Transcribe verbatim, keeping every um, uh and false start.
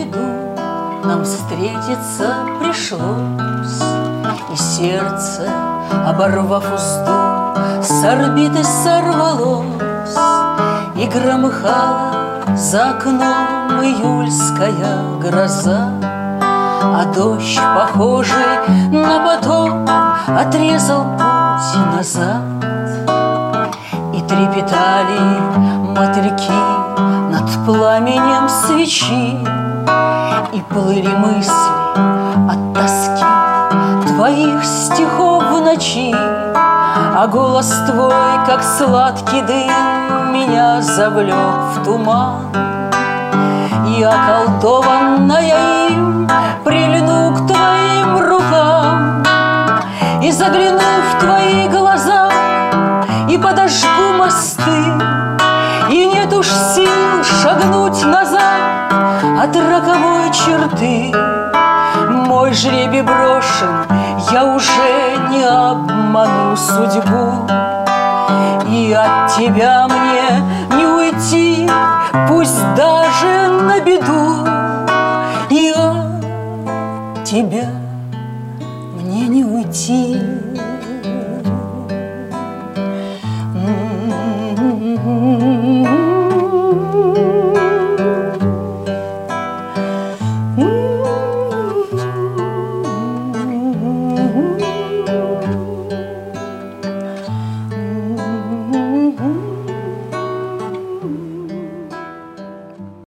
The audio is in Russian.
виду нам встретиться пришлось, и сердце, оборвав узду, с орбиты сорвалось, и громыхала за окном июльская гроза, а дождь, похожий на потоп, отрезал путь назад. И трепетали мотыльки над пламенем свечи, и плыли мысли от тоски твоих стихов в ночи, а голос твой, как сладкий дым, меня завлек в туман. И околдованная им прильну к твоим рукам, и загляну в твои глаза, и подожгу мосты, и нет уж сил шагнуть назад от роковой черты. Мой жребий брошен, я уже не обману судьбу, и от тебя мне не уйти, пусть даже на беду. И от тебя мне не уйти.